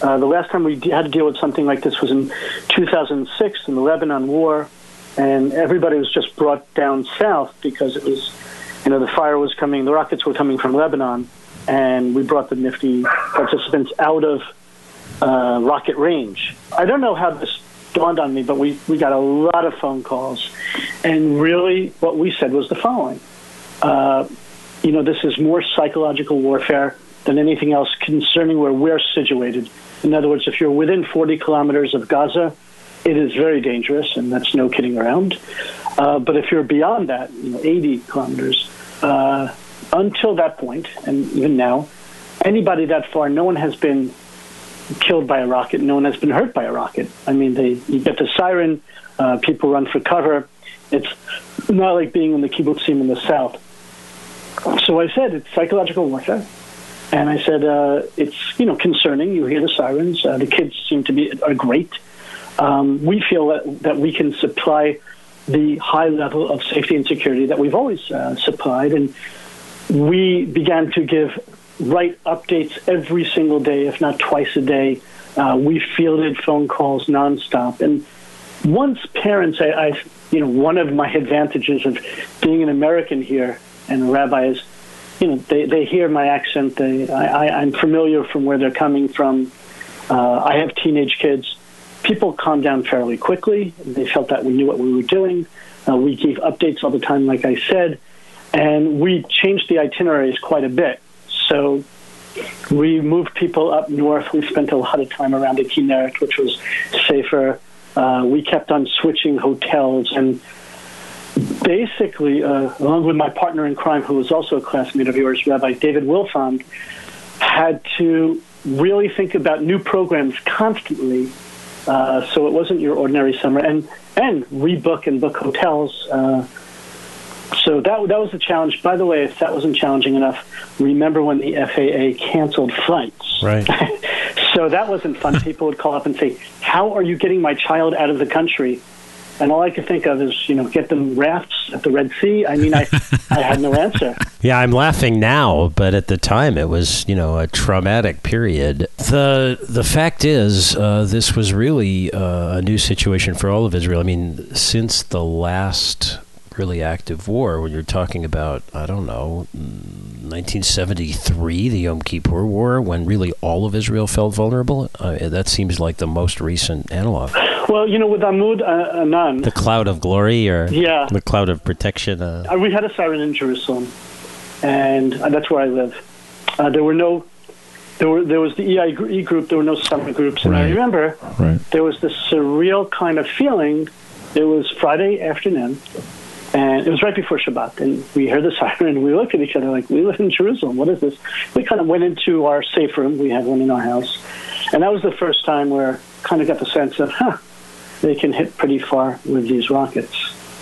Uh, the last time we d- had to deal with something like this was in two thousand six in the Lebanon War, and everybody was just brought down south because it was, you know, the fire was coming, the rockets were coming from Lebanon, and we brought the NIFTY participants out of uh, rocket range. I don't know how this dawned on me, but we, we got a lot of phone calls, and really what we said was the following. Uh, you know, this is more psychological warfare than anything else concerning where we're situated. In other words, if you're within forty kilometers of Gaza, it is very dangerous, and that's no kidding around. Uh, but if you're beyond that, you know, eighty kilometers, uh, until that point, and even now, anybody that far, no one has been killed by a rocket. No one has been hurt by a rocket. I mean, they you get the siren, uh, people run for cover. It's not like being in the kibbutzim in the south. So I said it's psychological warfare, and I said uh, it's you know concerning. You hear the sirens. Uh, the kids seem to be are great. Um, we feel that, that we can supply the high level of safety and security that we've always uh, supplied, and we began to give right updates every single day, if not twice a day. Uh, we fielded phone calls nonstop, and once parents, I, I, you know, one of my advantages of being an American here and a rabbi is, you know, they, they hear my accent. They, I, I, I'm familiar from where they're coming from. Uh, I have teenage kids. People calmed down fairly quickly. They felt that we knew what we were doing. Uh, we gave updates all the time, like I said, and we changed the itineraries quite a bit. So we moved people up north. We spent a lot of time around the Kinneret, which was safer. Uh, we kept on switching hotels. And basically, uh, along with my partner in crime, who was also a classmate of yours, Rabbi David Wilfond, had to really think about new programs constantly. Uh, so it wasn't your ordinary summer. And, and rebook and book hotels. Uh, So that that was a challenge. By the way, if that wasn't challenging enough, remember when the F A A canceled flights? Right. So that wasn't fun. People would call up and say, how are you getting my child out of the country? And all I could think of is, you know, get them rafts at the Red Sea. I mean, I, I had no answer. Yeah, I'm laughing now, but at the time it was, you know, a traumatic period. The the fact is, uh, this was really uh, a new situation for all of Israel. I mean, since the last really active war, when you're talking about, I don't know, nineteen seventy-three, the Yom Kippur War, when really all of Israel felt vulnerable, uh, that seems like the most recent analog. Well, you know, with Amud uh, Anan, the cloud of glory, or yeah. the cloud of protection. Uh, we had a siren in Jerusalem, and uh, that's where I live. Uh, there were no, there were there was the E I E group. There were no summer groups, and right. I remember right. there was this surreal kind of feeling. It was Friday afternoon. And it was right before Shabbat, and we heard the siren, and we looked at each other like, we live in Jerusalem, what is this? We kind of went into our safe room, we have one in our house, and that was the first time where kind of got the sense of, huh, they can hit pretty far with these rockets.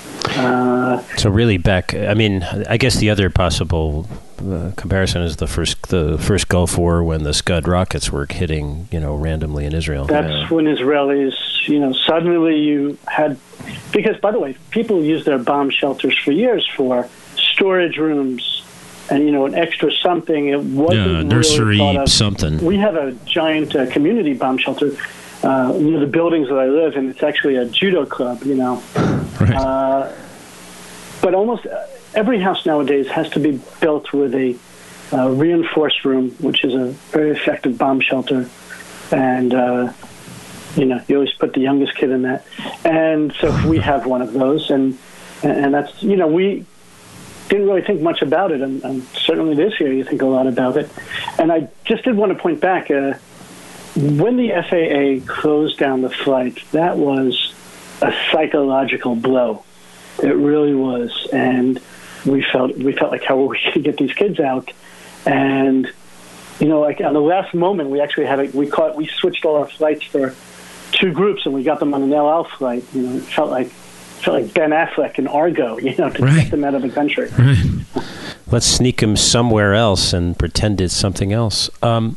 Uh, so really back, I mean, I guess the other possible uh, comparison is the first the first Gulf War when the Scud rockets were hitting, you know, randomly in Israel. That's yeah. when Israelis, you know, suddenly you had, because by the way, people used their bomb shelters for years for storage rooms and, you know, an extra something. It wasn't yeah, nursery really thought of. Something. We have a giant uh, community bomb shelter. Uh, you know, the buildings that I live in, it's actually a judo club, you know. Right. Uh, but almost every house nowadays has to be built with a uh, reinforced room, which is a very effective bomb shelter. And, uh, you know, you always put the youngest kid in that. And so we have one of those. And, and that's, you know, we didn't really think much about it. And, and certainly this year you think a lot about it. And I just did want to point back, uh, when the F A A closed down the flight, that was a psychological blow. It really was, and we felt we felt like how we could get these kids out. And you know, like on the last moment, we actually had a, we caught we switched all our flights for two groups, and we got them on an El Al flight. You know, it felt like it felt like Ben Affleck and Argo, you know, to right. get them out of the country. Right. Let's sneak them somewhere else and pretend it's something else. Um,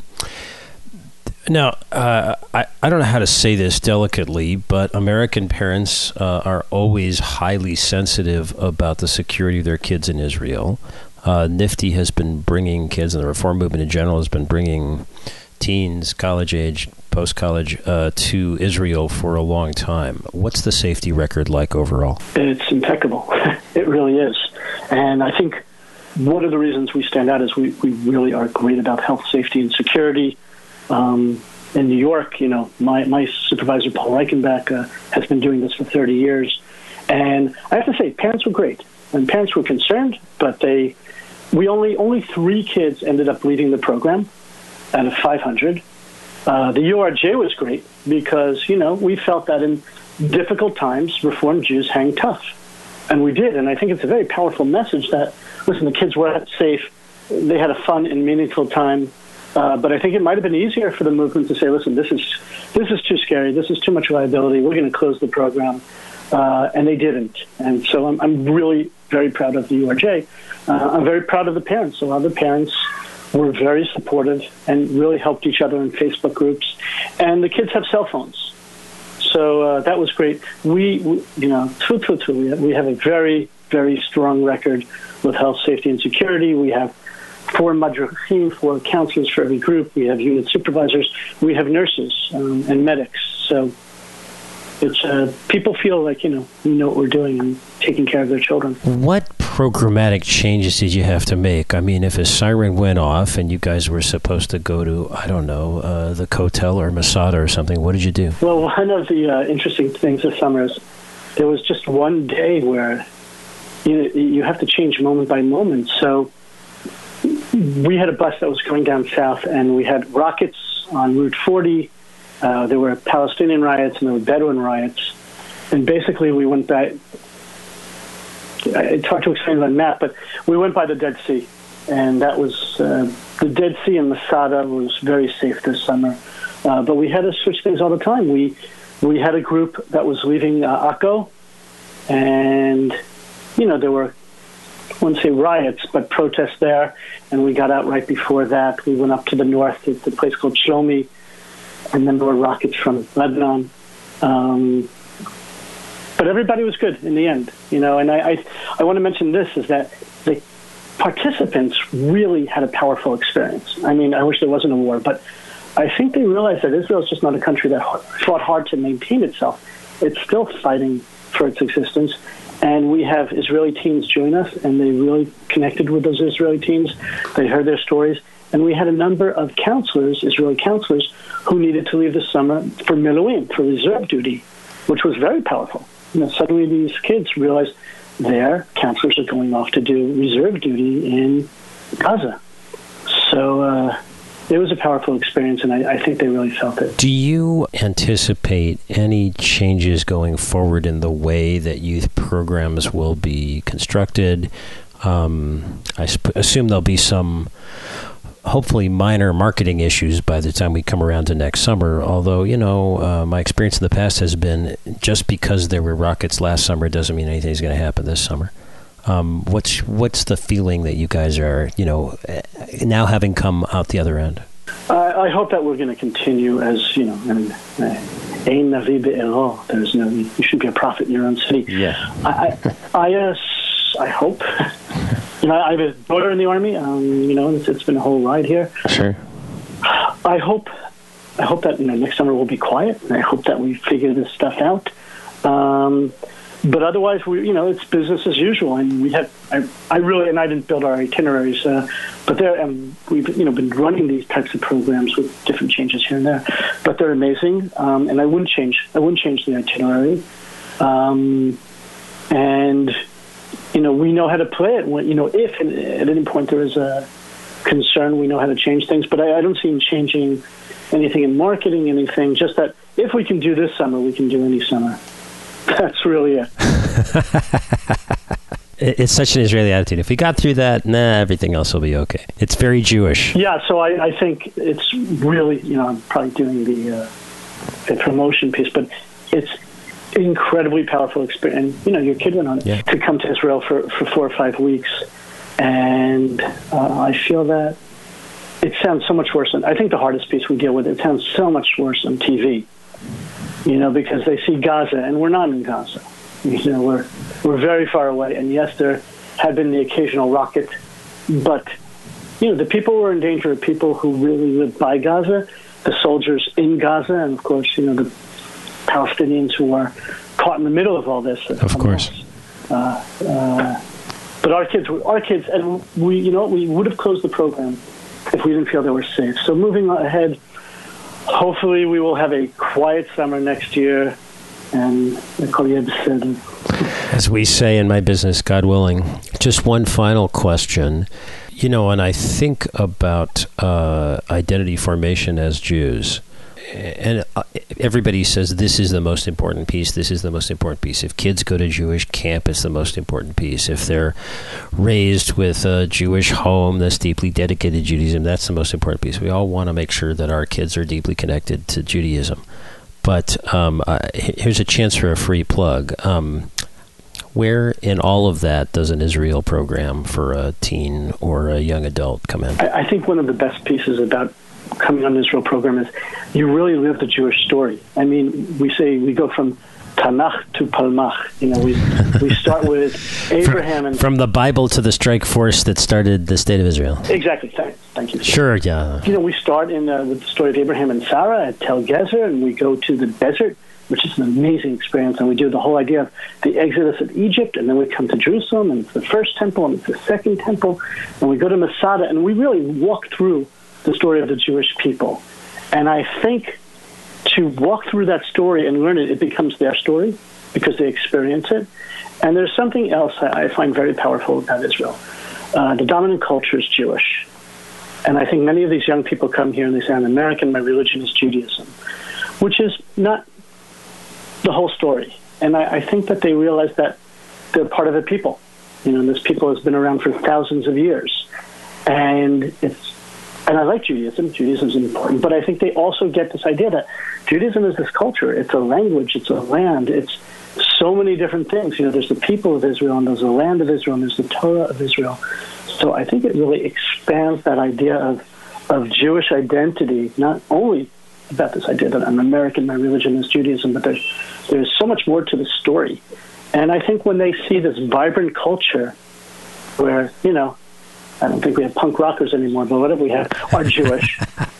Now, uh, I, I don't know how to say this delicately, but American parents uh, are always highly sensitive about the security of their kids in Israel. Uh, NIFTY has been bringing kids, and the Reform movement in general has been bringing teens, college-age post-college uh, to Israel for a long time. What's the safety record like overall? It's impeccable. It really is. And I think one of the reasons we stand out is we, we really are great about health, safety, and security. Um, in New York, you know, my, my supervisor, Paul Reichenbach, uh, has been doing this for thirty years. And I have to say, parents were great. And parents were concerned, but they, we only, only three kids ended up leaving the program out of five hundred. Uh, the U R J was great because, you know, we felt that in difficult times, Reformed Jews hang tough. And we did. And I think it's a very powerful message that, listen, the kids were safe. They had a fun and meaningful time. Uh, but I think it might have been easier for the movement to say, listen, this is this is too scary. This is too much liability. We're going to close the program. Uh, and they didn't. And so I'm, I'm really very proud of the U R J. Uh, I'm very proud of the parents. A lot of the parents were very supportive and really helped each other in Facebook groups. And the kids have cell phones. So uh, that was great. We, we you know, tfu, tfu, tfu, we, have, we have a very, very strong record with health, safety, and security. We have four madrachim, four counselors for every group. We have unit supervisors. We have nurses um, and medics. So it's uh, people feel like, you know, we know what we're doing and taking care of their children. What programmatic changes did you have to make? I mean, if a siren went off and you guys were supposed to go to, I don't know, uh, the Kotel or Masada or something, what did you do? Well, one of the uh, interesting things this summer is there was just one day where you you have to change moment by moment. So we had a bus that was going down south, and we had rockets on Route forty. Uh, there were Palestinian riots and there were Bedouin riots. And basically we went back, it's hard to explain on a map, but we went by the Dead Sea. And that was, uh, the Dead Sea in Masada was very safe this summer. Uh, but we had to switch things all the time. We we had a group that was leaving uh, Akko, and, you know, there were, I wouldn't say riots, but protests there. And we got out right before that. We went up to the north to the place called Shlomi, and then there were rockets from Lebanon. Um, but everybody was good in the end, you know. And I, I, I want to mention this, is that the participants really had a powerful experience. I mean, I wish there wasn't a war, but I think they realized that Israel is just not a country that fought hard to maintain itself. It's still fighting for its existence. And we have Israeli teens join us, and they really connected with those Israeli teens. They heard their stories. And we had a number of counselors, Israeli counselors, who needed to leave this summer for Miluim, for reserve duty, which was very powerful. You know, suddenly these kids realized their counselors are going off to do reserve duty in Gaza. So uh, it was a powerful experience, and I, I think they really felt it. Do you anticipate any changes going forward in the way that youth programs will be constructed? Um, I sp- assume there'll be some hopefully minor marketing issues by the time we come around to next summer. Although, you know, uh, my experience in the past has been just because there were rockets last summer doesn't mean anything's going to happen this summer. Um, what's what's the feeling that you guys are, you know, now having come out the other end? Uh, I hope that we're going to continue as, you know, and Ein Navi be'ero. There's no, you should be a prophet in your own city. Yeah. I, I, I, uh, I hope. You know, I have a daughter in the Army. Um, you know, it's, it's been a whole ride here. Sure. I hope, I hope that, you know, next summer will be quiet, and I hope that we figure this stuff out. Um, but otherwise, we, you know, it's business as usual. And we have, I, I really, and I didn't build our itineraries, uh, but there, um, we've, you know, been running these types of programs with different changes here and there. But they're amazing, um, and I wouldn't change. I wouldn't change the itinerary. Um, and you know, we know how to play it. When, you know, if at any point there is a concern, we know how to change things. But I, I don't see him changing anything in marketing, anything. Just that if we can do this summer, we can do any summer. That's really it. It's such an Israeli attitude. If we got through that, nah, everything else will be okay. It's very Jewish. Yeah, so I, I think it's really, you know, I'm probably doing the, uh, the promotion piece, but it's incredibly powerful experience. And, you know, your kid went on it, yeah. to come to Israel for, for four or five weeks. And uh, I feel that it sounds so much worse. Than, I think the hardest piece we deal with, it sounds so much worse on T V, you know, because they see Gaza, and we're not in Gaza. You know, we're, we're very far away. And yes, there had been the occasional rocket, but, you know, the people who are in danger are people who really live by Gaza. the soldiers in Gaza, and of course, you know, the Palestinians who are caught in the middle of all this. Of course. Uh, uh, but our kids, were, our kids, and we, you know, we would have closed the program if we didn't feel they were safe. So moving ahead, hopefully we will have a quiet summer next year, and as we say in my business, God willing. Just one final question. You know, when I think about uh, identity formation as Jews, and everybody says this is the most important piece, this is the most important piece. If kids go to Jewish camp, it's the most important piece. If they're raised with a Jewish home that's deeply dedicated to Judaism, that's the most important piece. We all want to make sure that our kids are deeply connected to Judaism. But um, uh, here's a chance for a free plug. Um, where in all of that does an Israel program for a teen or a young adult come in? I, I think one of the best pieces about coming on the Israel program is you really live the Jewish story. I mean, we say we go from Tanakh to Palmach. You know, we we start with Abraham from, and from the Bible to the strike force that started the state of Israel. Exactly. Thank, thank you. Sure. Yeah. You know, we start in uh, with the story of Abraham and Sarah at Tel Gezer, and we go to the desert, which is an amazing experience, and we do the whole idea of the exodus of Egypt, and then we come to Jerusalem, and it's the first temple, and it's the second temple, and we go to Masada, and we really walk through the story of the Jewish people. And I think to walk through that story and learn it, it becomes their story because they experience it. And there's something else I find very powerful about Israel. Uh, the dominant culture is Jewish. And I think many of these young people come here and they say, I'm American, my religion is Judaism, which is not the whole story. And I, I think that they realize that they're part of a people. You know, this people has been around for thousands of years. And it's And I like Judaism. Judaism is important. But I think they also get this idea that Judaism is this culture. It's a language. It's a land. It's so many different things. You know, there's the people of Israel, and there's the land of Israel, and there's the Torah of Israel. So I think it really expands that idea of, of Jewish identity, not only about this idea that I'm American, my religion is Judaism, but there's, there's so much more to the story. And I think when they see this vibrant culture where, you know, I don't think we have punk rockers anymore, but whatever we have are Jewish.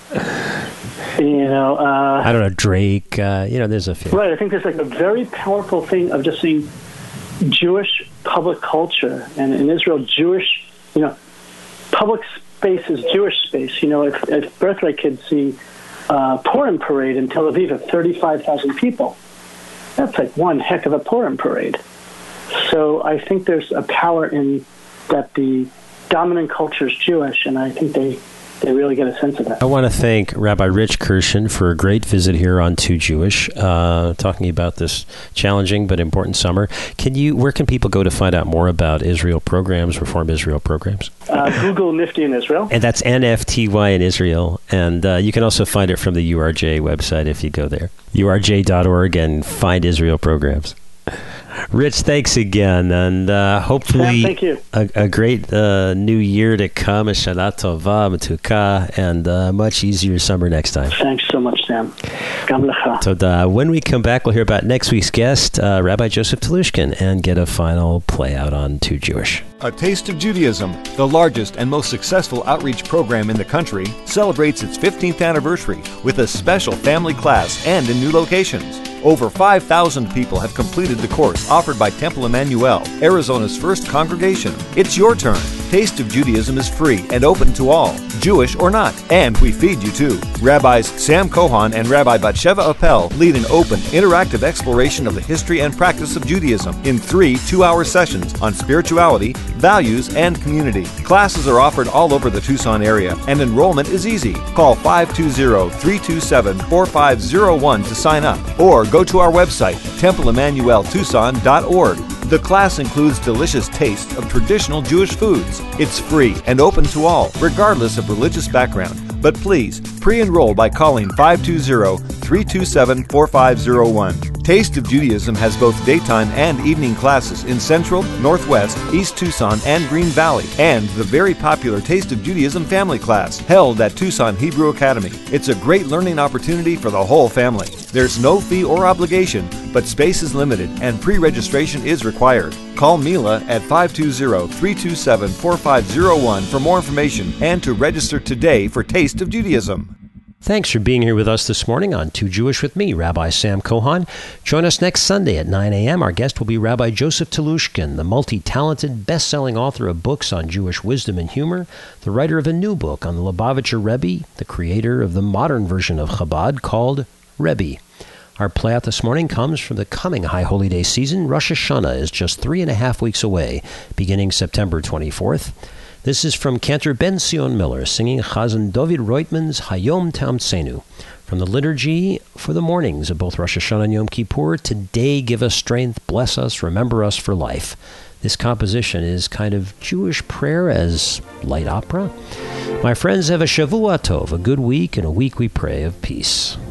you know, uh, I don't know, Drake. Uh, you know, there's a few. Right. I think there's like a very powerful thing of just seeing Jewish public culture, and in Israel, Jewish, you know, public space is Jewish space. You know, if, if Birthright kids see uh, Purim parade in Tel Aviv of thirty-five thousand people, that's like one heck of a Purim parade. So I think there's a power in that the dominant culture is Jewish, and I think they, they really get a sense of that. I want to thank Rabbi Rich Kirshen for a great visit here on Too Jewish, uh, talking about this challenging but important summer. Can you? Where can people go to find out more about Israel programs, Reform Israel programs? Uh, Google Nifty in Israel. And that's N F T Y in Israel. And uh, you can also find it from the U R J website if you go there, U R J dot org, and find Israel programs. Rich, thanks again, and uh, hopefully Sam, thank you. A, a great uh, new year to come, Shana Tova, Matuka, and a much easier summer next time. Thanks so much, Sam. Gam lecha. Toda. When we come back, we'll hear about next week's guest, uh, Rabbi Joseph Telushkin, and get a final play out on Too Jewish. A Taste of Judaism, the largest and most successful outreach program in the country, celebrates its fifteenth anniversary with a special family class and in new locations. Over five thousand people have completed the course offered by Temple Emmanuel, Arizona's first congregation. It's your turn. Taste of Judaism is free and open to all, Jewish or not, and we feed you too. Rabbis Sam Kohan and Rabbi Batsheva Appel lead an open, interactive exploration of the history and practice of Judaism in three two-hour sessions on spirituality, values, and community. Classes are offered all over the Tucson area, and enrollment is easy. Call five two zero, three two seven, four five zero one to sign up, or go to our website, temple emmanuel tucson dot org. The class includes delicious tastes of traditional Jewish foods. It's free and open to all, regardless of religious background. But please, pre-enroll by calling five two zero, three two seven, four five zero one. Taste of Judaism has both daytime and evening classes in Central, Northwest, East Tucson, and Green Valley, and the very popular Taste of Judaism family class held at Tucson Hebrew Academy. It's a great learning opportunity for the whole family. There's no fee or obligation, but space is limited and pre-registration is required. Call Mila at five two zero, three two seven, four five zero one for more information and to register today for Taste of Judaism. Thanks for being here with us this morning on Too Jewish with me, Rabbi Sam Kohan. Join us next Sunday at nine a.m. Our guest will be Rabbi Joseph Telushkin, the multi-talented, best-selling author of books on Jewish wisdom and humor, the writer of a new book on the Lubavitcher Rebbe, the creator of the modern version of Chabad called Rebbe. Our playout this morning comes from the coming High Holy Day season. Rosh Hashanah is just three and a half weeks away, beginning September twenty-fourth. This is from Cantor Ben Sion Miller, singing Chazan David Reutman's Hayom Tamtzenu. From the liturgy for the mornings of both Rosh Hashanah and Yom Kippur, today give us strength, bless us, remember us for life. This composition is kind of Jewish prayer as light opera. My friends, have a Shavua Tov, a good week, and a week we pray of peace.